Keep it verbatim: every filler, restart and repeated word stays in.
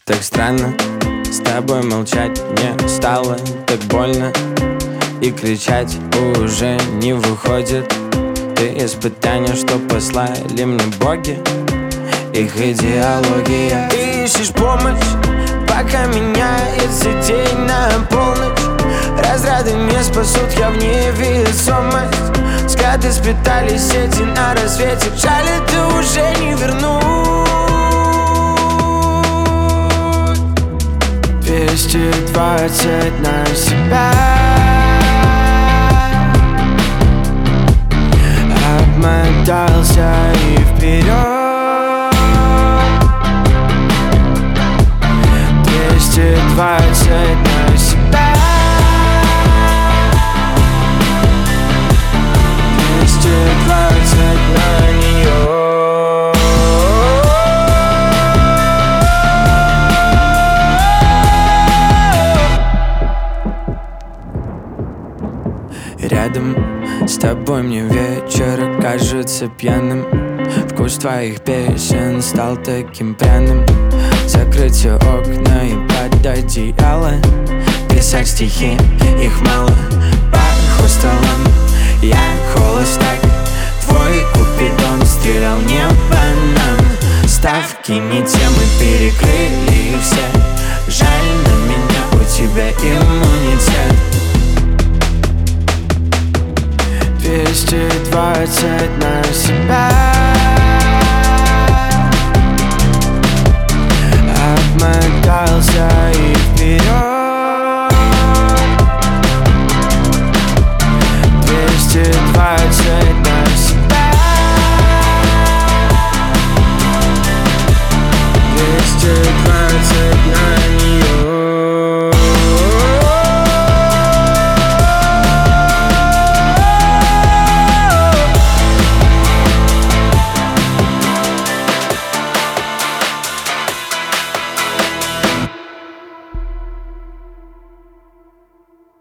Так странно, с тобой молчать мне стало так больно, и кричать уже не выходит. Ты испытания, что послали мне боги, их идеология. Ты ищешь помощь, пока меняет день на полночь. Разряды не спасут, я в невесомость. Скаты сплетали сети на рассвете. Жаль, это уже не вернуть. Двести двадцать на себя. Обмотался и вперед. Двести двадцать на себя. Двести двадцать на нее. Рядом с тобой мне вечер кажется пьяным. Вкус твоих песен стал таким пряным. Закрыть все окна и под одеяло. Писать стихи, их мало. По хостелам я холостак. Твой купидон стрелял не по нам. Ставки не те, мы перекрыли все.